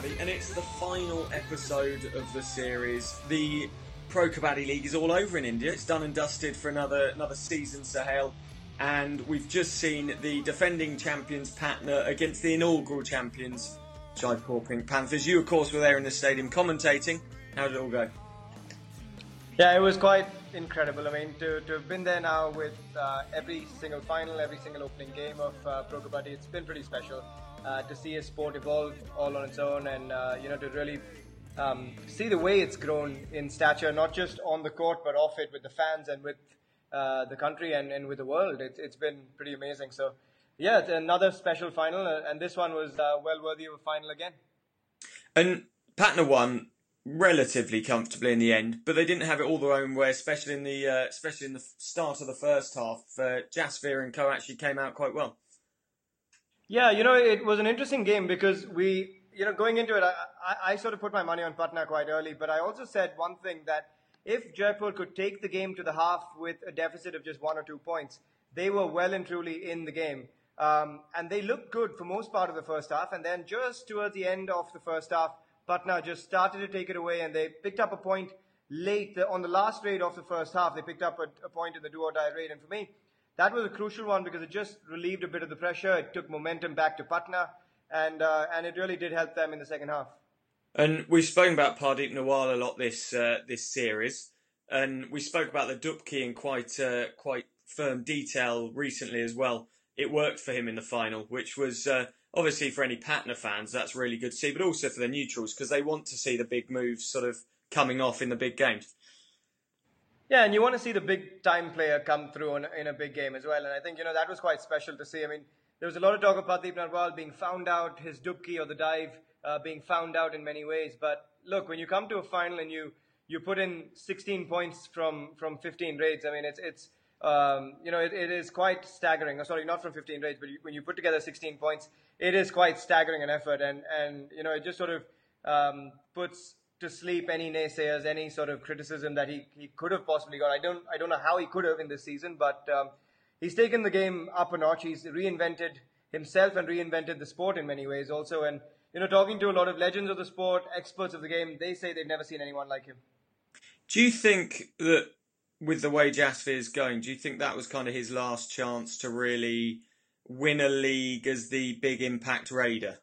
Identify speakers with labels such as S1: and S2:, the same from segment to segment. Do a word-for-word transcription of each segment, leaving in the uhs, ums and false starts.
S1: Kabaddi, and it's the final episode of the series. The Pro Kabaddi League is all over in India. It's done and dusted for another another season, Sahel, and we've just seen the defending champions Patna against the inaugural champions Jaipur Pink Panthers. You, of course, were there in the stadium commentating. How did it all go?
S2: Yeah, it was quite incredible. I mean, to, to have been there now with uh, every single final, every single opening game of uh, Pro Kabaddi, it's been pretty special. Uh, to see a sport evolve all on its own, and uh, you know, to really um, see the way it's grown in stature, not just on the court but off it, with the fans and with uh, the country and, and with the world. It, it's been pretty amazing. So yeah, it's another special final, uh, and this one was uh, well worthy of a final again.
S1: And Patna won relatively comfortably in the end, but they didn't have it all their own way, especially in the uh, especially in the start of the first half. Uh, Jasveer and co actually came out quite well.
S2: Yeah, you know, it was an interesting game because we, you know, going into it, I, I, I sort of put my money on Patna quite early, but I also said one thing, that if Jaipur could take the game to the half with a deficit of just one or two points, they were well and truly in the game. Um, and they looked good for most part of the first half, and then just towards the end of the first half, Patna just started to take it away, and they picked up a point late. On the last raid of the first half, they picked up a, a point in the do-or-die raid, and for me, that was a crucial one because it just relieved a bit of the pressure. It took momentum back to Patna, and uh, and it really did help them in the second half.
S1: And we've spoken about Pardeep Nawal a lot this uh, this series, and we spoke about the Dupki in quite uh, quite firm detail recently as well. It worked for him in the final, which was uh, obviously for any Patna fans, that's really good to see, but also for the neutrals because they want to see the big moves sort of coming off in the big games.
S2: Yeah, and you want to see the big-time player come through in, in a big game as well. And I think, you know, that was quite special to see. I mean, there was a lot of talk of Pardeep Narwal being found out, his dupki or the dive uh, being found out in many ways. But look, when you come to a final and you you put in sixteen points from, from fifteen raids, I mean, it's, it's um, you know, it, it is quite staggering. Oh, sorry, not from fifteen raids, but you, when you put together sixteen points, it is quite staggering an effort. And, and you know, it just sort of um, puts to sleep any naysayers, any sort of criticism that he, he could have possibly got. I don't I don't know how he could have in this season, but um, he's taken the game up a notch. He's reinvented himself and reinvented the sport in many ways also. And, you know, talking to a lot of legends of the sport, experts of the game, they say they've never seen anyone like him.
S1: Do you think that with the way Jasveer is going, do you think that was kind of his last chance to really win a league as the big impact raider?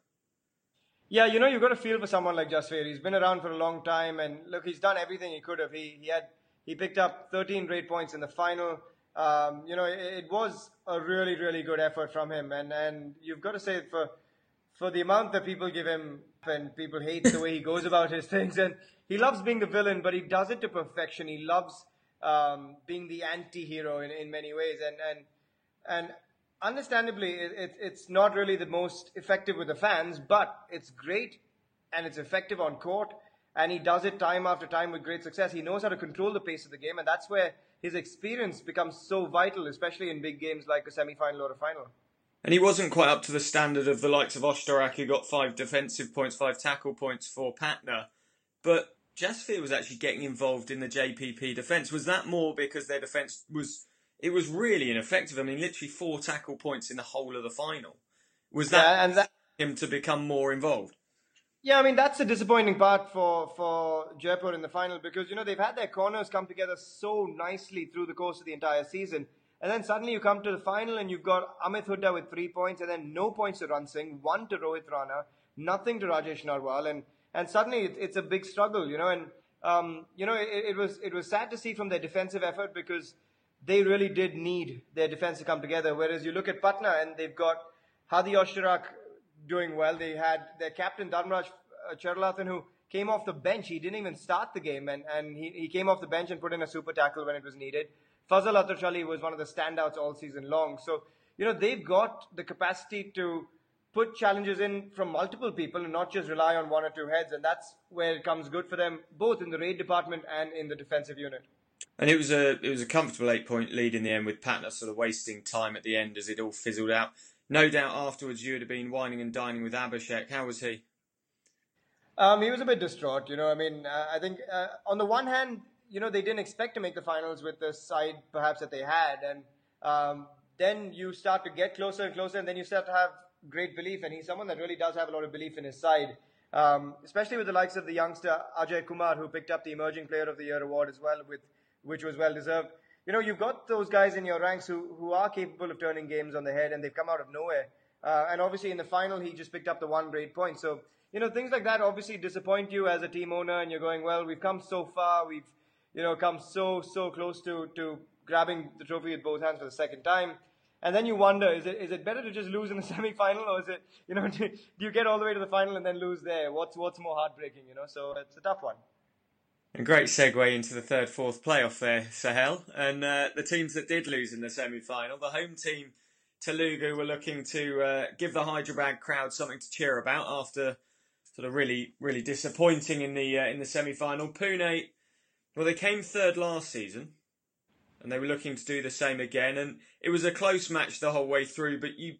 S2: Yeah, you know, you've got to feel for someone like Jasveer. He's been around for a long time, and look, he's done everything he could have. He he had he picked up thirteen raid points in the final. Um, you know, it, it was a really, really good effort from him, and, and you've got to say for for the amount that people give him, and people hate the way he goes about his things, and he loves being the villain, but he does it to perfection. He loves um, being the anti-hero in, in many ways, and and and. Understandably, it, it's not really the most effective with the fans, but it's great and it's effective on court, and he does it time after time with great success. He knows how to control the pace of the game, and that's where his experience becomes so vital, especially in big games like a semi-final or a final.
S1: And he wasn't quite up to the standard of the likes of Oshtarak, who got five defensive points, five tackle points for Patna. But Jasveer was actually getting involved in the J P P defence. Was that more because their defence was... It was really ineffective. I mean, literally four tackle points in the whole of the final. Was that,
S2: yeah, and that
S1: him to become more involved?
S2: Yeah, I mean, that's a disappointing part for, for Jaipur in the final because, you know, they've had their corners come together so nicely through the course of the entire season. And then suddenly you come to the final and you've got Amit Hooda with three points and then no points to Rann Singh, one to Rohit Rana, nothing to Rajesh Narwal. And, and suddenly it, it's a big struggle, you know. And, um, you know, it, it was it was sad to see from their defensive effort because they really did need their defense to come together. Whereas you look at Patna and they've got Hadi Oshtarak doing well. They had their captain Dharmaraj uh, Cheralathan, who came off the bench. He didn't even start the game, and, and he, he came off the bench and put in a super tackle when it was needed. Fazal Atarsh Ali was one of the standouts all season long. So, you know, they've got the capacity to put challenges in from multiple people and not just rely on one or two heads. And that's where it comes good for them, both in the raid department and in the defensive unit.
S1: And it was a it was a comfortable eight-point lead in the end, with Patna sort of wasting time at the end as it all fizzled out. No doubt afterwards you would have been whining and dining with Abhishek. How was he?
S2: Um, he was a bit distraught, you know. I mean, uh, I think uh, on the one hand, you know, they didn't expect to make the finals with the side perhaps that they had. And um, then you start to get closer and closer, and then you start to have great belief. And he's someone that really does have a lot of belief in his side. Um, especially with the likes of the youngster Ajay Kumar, who picked up the Emerging Player of the Year award as well, with which was well deserved. You know, you've got those guys in your ranks who, who are capable of turning games on the head, and they've come out of nowhere. Uh, and obviously in the final, he just picked up the one great point. So, you know, things like that obviously disappoint you as a team owner, and you're going, well, we've come so far, we've, you know, come so, so close to, to grabbing the trophy with both hands for the second time. And then you wonder, is it is it better to just lose in the semi-final, or is it, you know, do, do you get all the way to the final and then lose there? What's what's more heartbreaking, you know? So it's a tough one.
S1: A great segue into the third, fourth playoff there, Sahel. And uh, the teams that did lose in the semi-final, the home team, Telugu, were looking to uh, give the Hyderabad crowd something to cheer about after sort of really, really disappointing in the uh, in the semi-final. Pune, well, they came third last season, and they were looking to do the same again. And it was a close match the whole way through, but you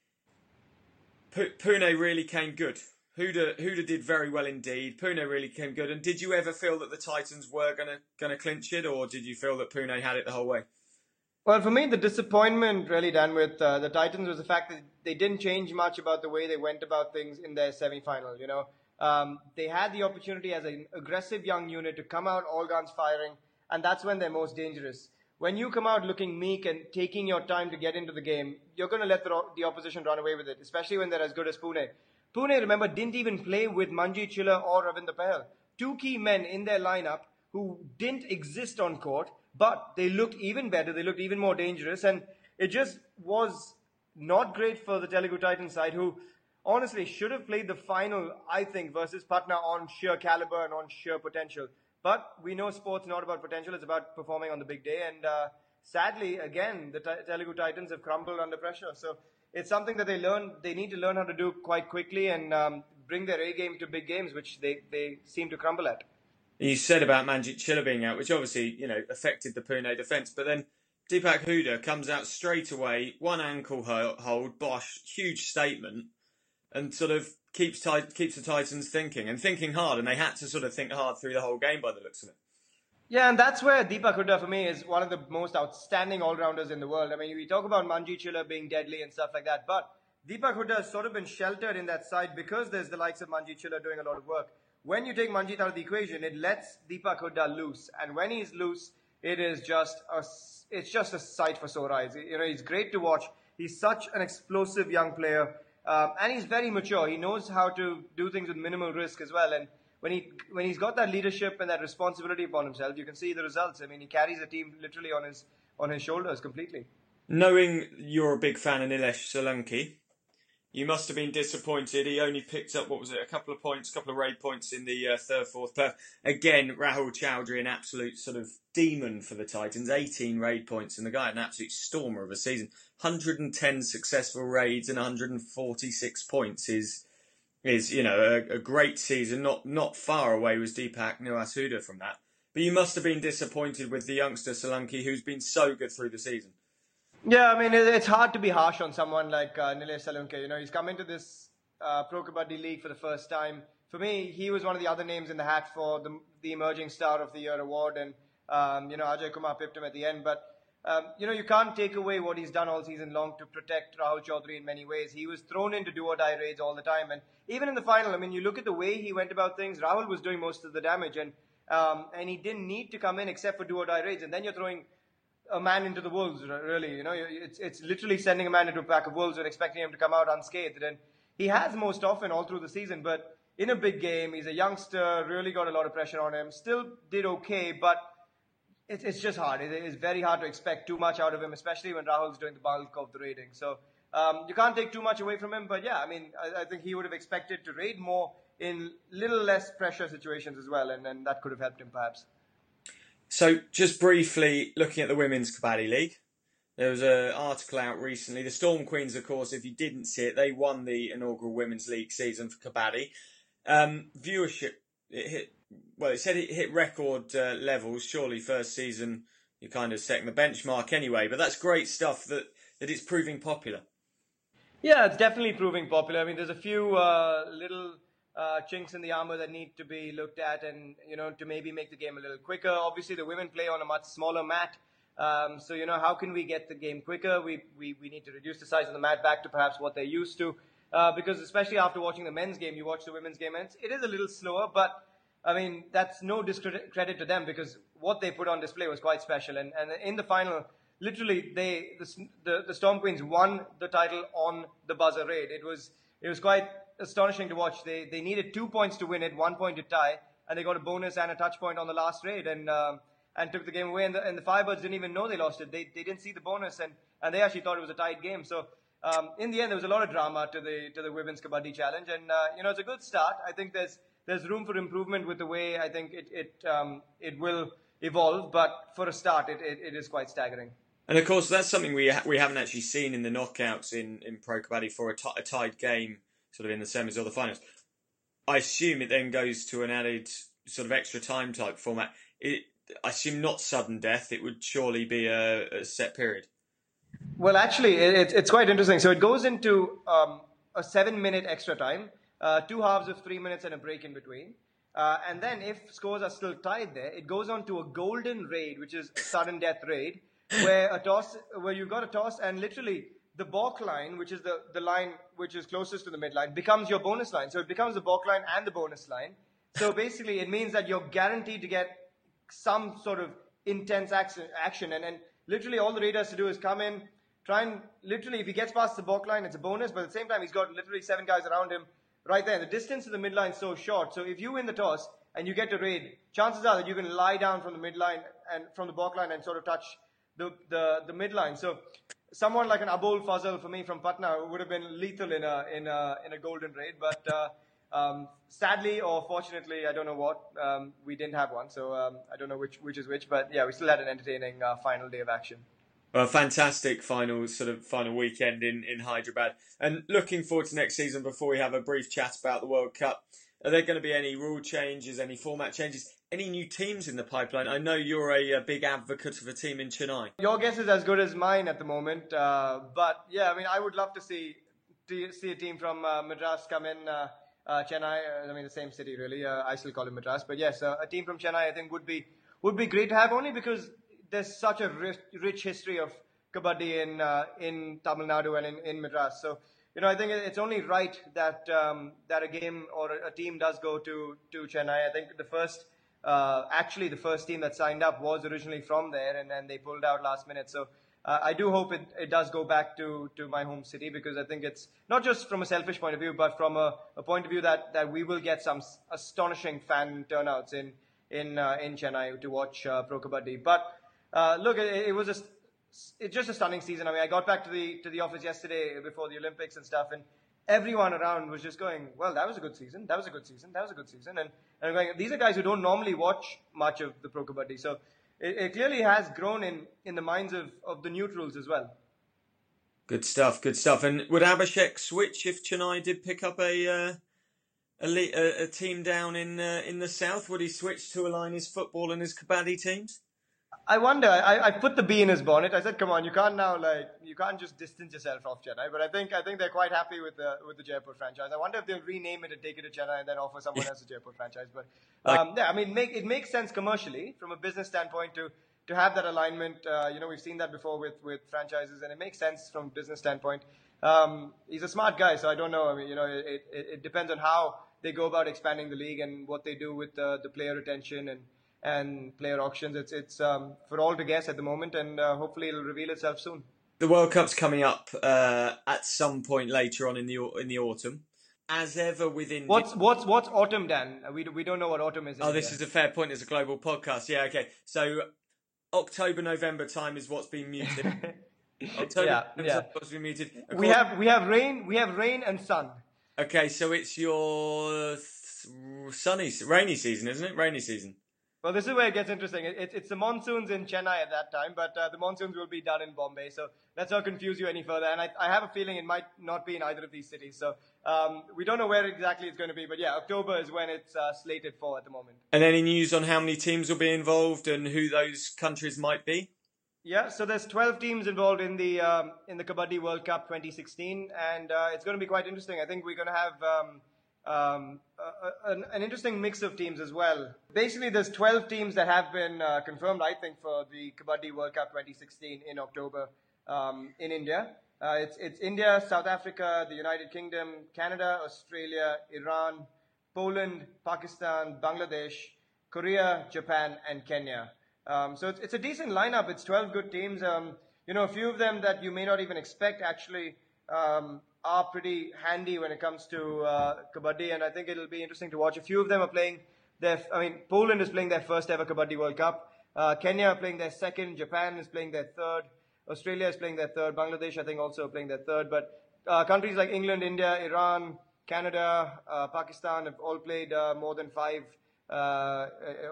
S1: P- Pune really came good. Huda, Huda did very well indeed. Pune really came good. And did you ever feel that the Titans were going to going to clinch it, or did you feel that Pune had it the whole way?
S2: Well, for me, the disappointment really, Dan, with uh, the Titans was the fact that they didn't change much about the way they went about things in their semi-final. You know, um, they had the opportunity as an aggressive young unit to come out all guns firing, and that's when they're most dangerous. When you come out looking meek and taking your time to get into the game, you're going to let the, the opposition run away with it, especially when they're as good as Pune. Pune, remember, didn't even play with Manjeet Chillar or Ravinder Pahal. Two key men in their lineup who didn't exist on court, but they looked even better, they looked even more dangerous, and it just was not great for the Telugu Titans side, who honestly should have played the final, I think, versus Patna on sheer caliber and on sheer potential. But we know sports not about potential, it's about performing on the big day, and uh, sadly, again, the T- Telugu Titans have crumbled under pressure. So it's something that they learn, they need to learn how to do quite quickly and um, bring their A game to big games, which they, they seem to crumble at.
S1: You said about Manjeet Chillar being out, which obviously, you know, affected the Pune defence. But then Deepak Huda comes out straight away, one ankle hold, bosh, huge statement, and sort of keeps keeps the Titans thinking and thinking hard. And they had to sort of think hard through the whole game by the looks of it.
S2: Yeah, and that's where Deepak Huda for me is one of the most outstanding all-rounders in the world. I mean, we talk about Manjeet Chillar being deadly and stuff like that, but Deepak Huda has sort of been sheltered in that side because there's the likes of Manjeet Chillar doing a lot of work. When you take Manjeet out of the equation, it lets Deepak Huda loose, and when he's loose, it is just a it's just a sight for sore eyes. You know, he's great to watch. He's such an explosive young player, um, and he's very mature. He knows how to do things with minimal risk as well, and when he when he's got that leadership and that responsibility upon himself, you can see the results. I mean, he carries the team literally on his on his shoulders completely.
S1: Knowing you're a big fan of Nilesh Solanki, you must have been disappointed. He only picked up, what was it, a couple of points, a couple of raid points in the uh, third, fourth playoff. Again, Rahul Chowdhury, an absolute sort of demon for the Titans. eighteen raid points, and the guy, an absolute stormer of a season. one hundred ten successful raids and one hundred forty-six points is, is you know, a, a great season. Not not far away was Deepak Huda from that. But you must have been disappointed with the youngster Solanki, who's been so good through the season.
S2: Yeah, I mean, it's hard to be harsh on someone like uh, Nilesh Solanki. You know, he's come into this uh, Pro Kabaddi League for the first time. For me, he was one of the other names in the hat for the, the Emerging Star of the Year award, and, um, you know, Ajay Kumar pipped him at the end. But, um, you know, you can't take away what he's done all season long to protect Rahul Chowdhury in many ways. He was thrown into do-or-die raids all the time. And even in the final, I mean, you look at the way he went about things, Rahul was doing most of the damage, and um, and he didn't need to come in except for do-or-die raids. And then you're throwing a man into the wolves, really. You know, it's it's literally sending a man into a pack of wolves and expecting him to come out unscathed. And he has most often all through the season, but in a big game, he's a youngster, really got a lot of pressure on him. Still did okay, but it's it's just hard. It is very hard to expect too much out of him, especially when Rahul's doing the bulk of the raiding. So um, you can't take too much away from him. But yeah, I mean, I, I think he would have expected to raid more in little less pressure situations as well, and, and that could have helped him perhaps.
S1: So, just briefly looking at the Women's Kabaddi League, there was an article out recently. The Storm Queens, of course, if you didn't see it, they won the inaugural Women's League season for Kabaddi. Um, viewership, it hit, well, it said it hit record uh, levels. Surely, first season, you're kind of setting the benchmark anyway, but that's great stuff that, that it's proving popular.
S2: Yeah, it's definitely proving popular. I mean, there's a few uh, little Uh, chinks in the armor that need to be looked at, and you know, to maybe make the game a little quicker. Obviously, the women play on a much smaller mat, um, so you know, how can we get the game quicker? We, we we need to reduce the size of the mat back to perhaps what they're used to. uh, because especially after watching the men's game, you watch the women's game, and it's, it is a little slower, but I mean, that's no discredit to them because what they put on display was quite special. And, and in the final, literally, they the, the, the Storm Queens won the title on the buzzer raid. It was it was quite astonishing to watch. They they needed two points to win it, one point to tie, and they got a bonus and a touch point on the last raid and um, and took the game away. And the, and the Firebirds didn't even know they lost it. They they didn't see the bonus, and, and they actually thought it was a tied game. So um, in the end, there was a lot of drama to the to the Women's Kabaddi Challenge, and uh, you know, it's a good start. I think there's There's room for improvement with the way I think it it um, it will evolve, but for a start, it, it, it is quite staggering.
S1: And of course, that's something we ha- we haven't actually seen in the knockouts in, in Pro Kabaddi for a, t- a tied game, sort of in the semis or the finals. I assume it then goes to an added sort of extra time type format. It, I assume not sudden death. It would surely be a, a set period.
S2: Well, actually, it, it's quite interesting. So it goes into um, a seven-minute extra time. Uh, two halves of three minutes and a break in between. Uh, and then if scores are still tied there, it goes on to a golden raid, which is a sudden death raid, where a toss, where you've got a toss and literally the balk line, which is the, the line which is closest to the midline, becomes your bonus line. So it becomes the balk line and the bonus line. So basically it means that you're guaranteed to get some sort of intense action, action. And, and literally all the raid has to do is come in, try and literally, if he gets past the balk line, it's a bonus, but at the same time, he's got literally seven guys around him. Right there, the distance to the midline is so short. So if you win the toss and you get to raid, chances are that you can lie down from the midline and from the balk line and sort of touch the the, the midline. So someone like an Abul Fazal for me from Patna would have been lethal in a in a in a golden raid. But uh, um, sadly or fortunately, I don't know what, um, we didn't have one. So um, I don't know which which is which. But yeah, we still had an entertaining uh, final day of action.
S1: Well, fantastic final sort of final weekend in, in Hyderabad. And looking forward to next season before we have a brief chat about the World Cup. Are there going to be any rule changes, any format changes, any new teams in the pipeline? I know you're a, a big advocate of a team in Chennai.
S2: Your guess is as good as mine at the moment. Uh, but yeah, I mean, I would love to see to see a team from uh, Madras come in. Uh, uh, Chennai, I mean, the same city really. Uh, I still call it Madras. But yes, uh, a team from Chennai I think would be would be great to have, only because there's such a rich, rich history of kabaddi in uh, in Tamil Nadu and in, in Madras. So, you know, I think it's only right that um, that a game or a team does go to, to Chennai. I think the first, uh, actually the first team that signed up was originally from there, and then they pulled out last minute. So uh, I do hope it, it does go back to, to my home city, because I think it's not just from a selfish point of view, but from a, a point of view that, that we will get some astonishing fan turnouts in in uh, in Chennai to watch uh, Pro Kabaddi. But Uh, look, it, it was a, it's just a stunning season. I mean, I got back to the to the office yesterday before the Olympics and stuff, and everyone around was just going, "Well, that was a good season. That was a good season. That was a good season." And, and I'm going, these are guys who don't normally watch much of the Pro Kabaddi, so it, it clearly has grown in, in the minds of, of the neutrals as well.
S1: Good stuff. Good stuff. And would Abhishek switch if Chennai did pick up a uh, a, a, a team down in uh, in the south? Would he switch to align his football and his kabaddi teams?
S2: I wonder. I, I put the bee in his bonnet. I said, "Come on, you can't now like you can't just distance yourself off Chennai." But I think I think they're quite happy with the with the Jaipur franchise. I wonder if they'll rename it and take it to Chennai and then offer someone else a Jaipur franchise. But um, yeah, I mean, make, it makes sense commercially from a business standpoint to to have that alignment. Uh, you know, we've seen that before with with franchises, and it makes sense from a business standpoint. Um, he's a smart guy, so I don't know. I mean, you know, it, it, it depends on how they go about expanding the league and what they do with uh, the player retention and. and player auctions. It's it's um, for all to guess at the moment, and uh, hopefully it'll reveal itself soon.
S1: The World Cup's coming up uh, at some point later on in the in the autumn. As ever with India.
S2: What's what's what's autumn, Dan? We we don't know what autumn is.
S1: Oh, this is a fair point. It's a global podcast. Yeah, okay. So October November time is what's been muted. October
S2: yeah,
S1: November
S2: yeah.
S1: what's been muted. Of
S2: we
S1: course,
S2: have we have rain. We have rain and sun.
S1: Okay, so it's your sunny, rainy season, isn't it? Rainy season.
S2: Well, this is where it gets interesting. It, it, it's the monsoons in Chennai at that time, but uh, the monsoons will be done in Bombay. So let's not confuse you any further. And I, I have a feeling it might not be in either of these cities. So um, we don't know where exactly it's going to be. But yeah, October is when it's uh, slated for at the moment.
S1: And any news on how many teams will be involved and who those countries might be?
S2: Yeah, so there's twelve teams involved in the um, in the Kabaddi World Cup twenty sixteen, and uh, it's going to be quite interesting. I think we're going to have um, um, a, a, an interesting mix of teams as well. Basically, there's twelve teams that have been uh, confirmed, I think, for the Kabaddi World Cup twenty sixteen in October um, in India. Uh, it's it's India, South Africa, the United Kingdom, Canada, Australia, Iran, Poland, Pakistan, Bangladesh, Korea, Japan, and Kenya. Um, so it's, it's a decent lineup. It's twelve good teams. Um, you know, a few of them that you may not even expect actually um, are pretty handy when it comes to uh, Kabaddi, and I think it'll be interesting to watch. A few of them are playing their, I mean, Poland is playing their first ever Kabaddi World Cup. Uh, Kenya are playing their second. Japan is playing their third. Australia is playing their third. Bangladesh, I think, also playing their third. But uh, countries like England, India, Iran, Canada, uh, Pakistan have all played uh, more than five uh,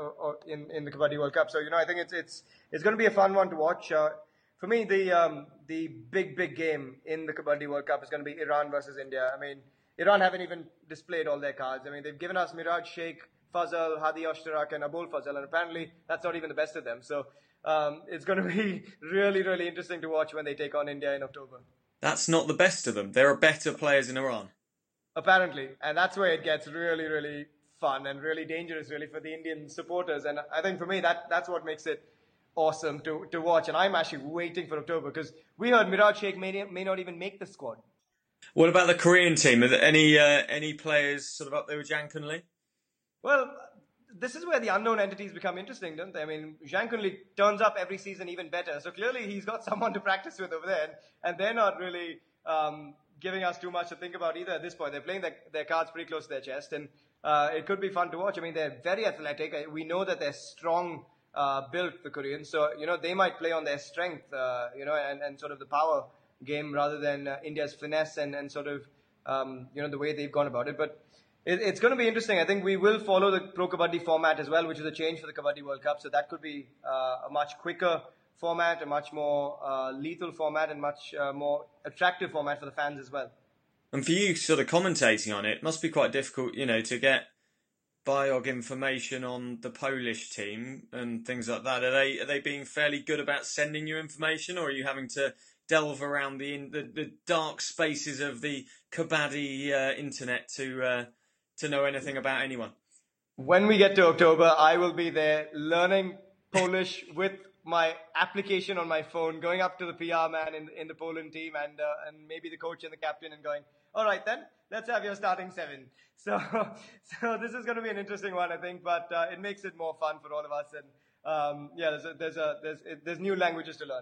S2: in in the Kabaddi World Cup. So you know, I think it's it's it's going to be a fun one to watch. Uh, for me, the um, the big big game in the Kabaddi World Cup is going to be Iran versus India. I mean, Iran haven't even displayed all their cards. I mean, they've given us Miraj Sheikh, Fazal, Hadi Ashtarak, and Abul Fazal, and apparently that's not even the best of them. So um, it's going to be really, really interesting to watch when they take on India in October.
S1: That's not the best of them. There are better players in Iran.
S2: Apparently, and that's where it gets really, really fun and really dangerous, really, for the Indian supporters. And I think for me, that that's what makes it awesome to, to watch. And I'm actually waiting for October because we heard Miraj Sheikh may, may not even make the squad.
S1: What about the Korean team? Are there any uh, any players sort of up there with Zhang Kun Lee?
S2: Well, this is where the unknown entities become interesting, don't they? I mean, Zhang Kun Lee turns up every season even better. So clearly he's got someone to practice with over there. And, and they're not really um, giving us too much to think about either at this point. They're playing their, their cards pretty close to their chest. And uh, it could be fun to watch. I mean, they're very athletic. We know that they're strong uh, built, the Koreans. So, you know, they might play on their strength, uh, you know, and, and sort of the power game rather than uh, India's finesse and, and sort of, um, you know, the way they've gone about it. But it's going to be interesting. I think we will follow the Pro Kabaddi format as well, which is a change for the Kabaddi World Cup. So that could be uh, a much quicker format, a much more uh, lethal format, and much uh, more attractive format for the fans as well.
S1: And for you sort of commentating on it, it must be quite difficult, you know, to get biog information on the Polish team and things like that. Are they are they being fairly good about sending you information, or are you having to delve around the the, the dark spaces of the Kabaddi uh, internet to... Uh, to know anything about anyone?
S2: When we get to October, I will be there learning Polish with my application on my phone, going up to the P R man in, in the Poland team and uh, and maybe the coach and the captain and going, all right then, let's have your starting seven. So so this is going to be an interesting one, I think, but uh, it makes it more fun for all of us. And um, yeah, there's a, there's a, there's there's new languages to learn.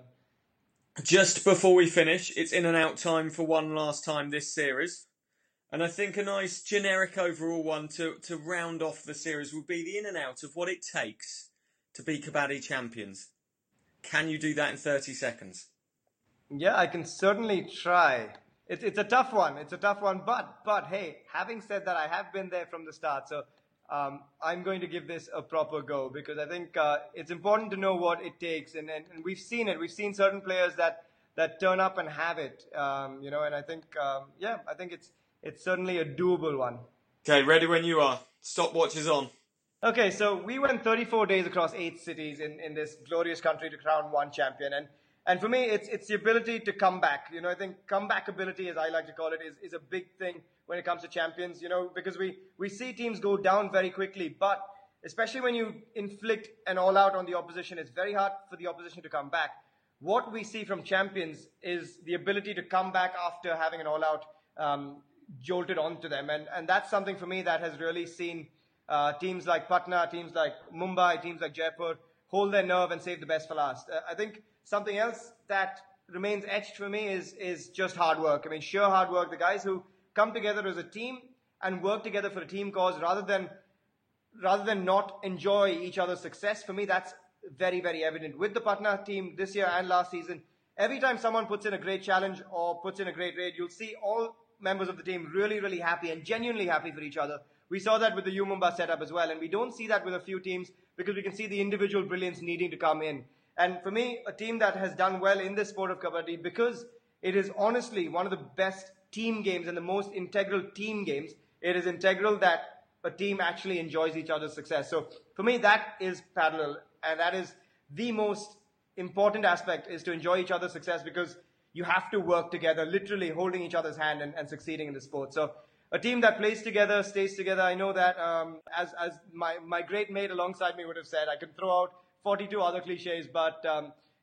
S1: Just before we finish, it's in and out time for one last time this series. And I think a nice generic overall one to, to round off the series would be the in and out of what it takes to be Kabaddi champions. Can you do that in thirty seconds?
S2: Yeah, I can certainly try. It's it's a tough one. It's a tough one. But, but hey, having said that, I have been there from the start. So um, I'm going to give this a proper go because I think uh, it's important to know what it takes. And, and, and we've seen it. We've seen certain players that, that turn up and have it. Um, you know, and I think, um, yeah, I think it's... It's certainly a doable one.
S1: Okay, ready when you are. Stopwatch is on.
S2: Okay, so we went thirty-four days across eight cities in, in this glorious country to crown one champion. And and for me, it's it's the ability to come back. You know, I think comeback ability, as I like to call it, is, is a big thing when it comes to champions, you know, because we, we see teams go down very quickly. But especially when you inflict an all-out on the opposition, it's very hard for the opposition to come back. What we see from champions is the ability to come back after having an all-out um, jolted onto them. And, and that's something for me that has really seen uh, teams like Patna, teams like Mumbai, teams like Jaipur hold their nerve and save the best for last. Uh, I think something else that remains etched for me is, is just hard work. I mean, sheer hard work. The guys who come together as a team and work together for a team cause rather than, rather than not enjoy each other's success. For me, that's very, very evident. With the Patna team this year and last season, every time someone puts in a great challenge or puts in a great raid, you'll see all members of the team really, really happy and genuinely happy for each other. We saw that with the U Mumbai setup as well, and we don't see that with a few teams because we can see the individual brilliance needing to come in. And for me, a team that has done well in this sport of Kabaddi, because it is honestly one of the best team games and the most integral team games, it is integral that a team actually enjoys each other's success. So for me, that is parallel, and that is the most important aspect, is to enjoy each other's success, because you have to work together, literally holding each other's hand and, and succeeding in the sport. So a team that plays together, stays together. I know that um, as, as my, my great mate alongside me would have said, I could throw out forty-two other cliches, but um,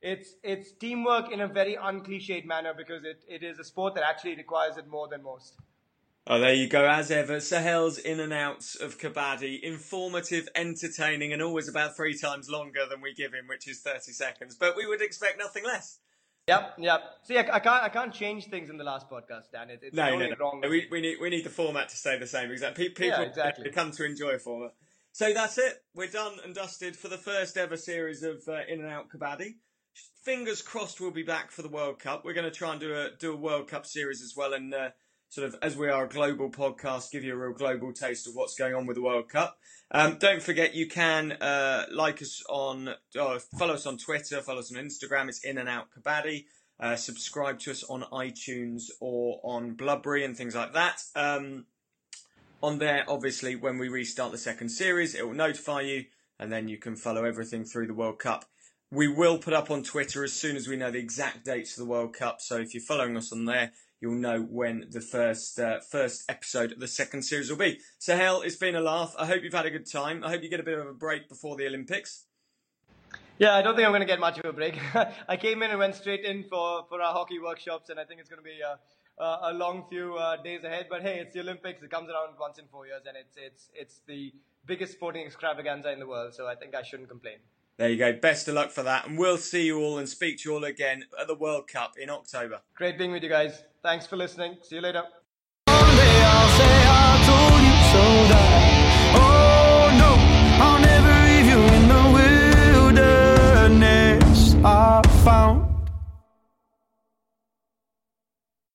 S2: it's it's teamwork in a very uncliched manner because it, it is a sport that actually requires it more than most.
S1: Oh, there you go. As ever, Sahel's in and outs of Kabaddi, informative, entertaining, and always about three times longer than we give him, which is thirty seconds. But we would expect nothing less.
S2: Yep, yep. See, I, I can't, I can't change things in the last podcast, Dan. It, it's
S1: no,
S2: only
S1: no, no.
S2: wrong.
S1: We, we need, we need the format to stay the same. Exactly. People
S2: yeah, exactly.
S1: come to enjoy a format. So that's it. We're done and dusted for the first ever series of uh, In and Out Kabaddi. Fingers crossed, we'll be back for the World Cup. We're going to try and do a do a World Cup series as well, and uh, sort of, as we are a global podcast, give you a real global taste of what's going on with the World Cup. Um, don't forget, you can uh, like us on, uh, follow us on Twitter, follow us on Instagram. It's In and Out Kabaddi. Uh, subscribe to us on iTunes or on Blubberry and things like that. Um, on there, obviously, when we restart the second series, it will notify you, and then you can follow everything through the World Cup. We will put up on Twitter as soon as we know the exact dates of the World Cup. So if you're following us on there, you'll know when the first uh, first episode of the second series will be. Sahel, it's been a laugh. I hope you've had a good time. I hope you get a bit of a break before the Olympics.
S2: Yeah, I don't think I'm going to get much of a break. I came in and went straight in for, for our hockey workshops, and I think it's going to be a, a, a long few uh, days ahead. But hey, it's the Olympics. It comes around once in four years, and it's it's it's the biggest sporting extravaganza in the world. So I think I shouldn't complain.
S1: There you go. Best of luck for that. And we'll see you all and speak to you all again at the World Cup in October.
S2: Great being with you guys. Thanks for listening. See you later.